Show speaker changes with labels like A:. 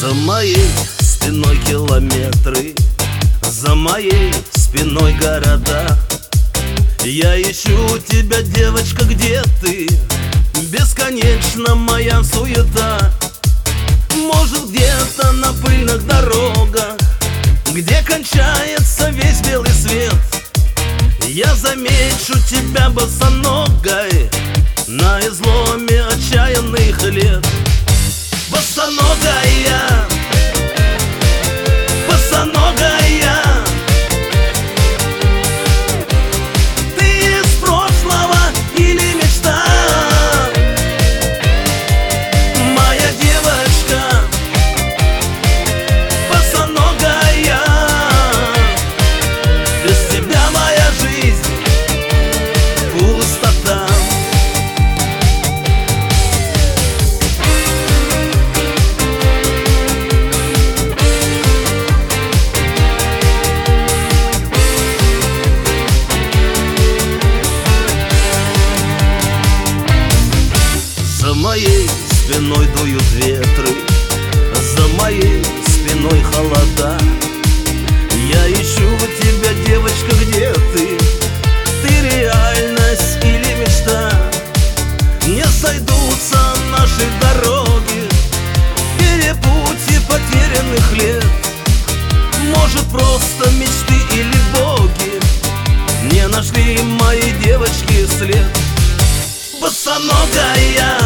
A: За моей спиной километры, за моей спиной города. Я ищу тебя, девочка, где ты? Бесконечна моя суета. Может, где-то на пыльных дорогах, где кончается весь белый свет, я замечу тебя босоногой на изломе отчаянных лет. Босоногая, босоногая, ты из прошлого или мечта? Моя девочка, босоногая, без тебя моя жизнь пустота. За моей спиной дуют ветры, за моей спиной холода. Я ищу тебя, девочка, где ты? Ты реальность или мечта? Не сойдутся наши дороги, перепутье потерянных лет. Может, просто мечты или боги не нашли моей девочки след. Босоногая,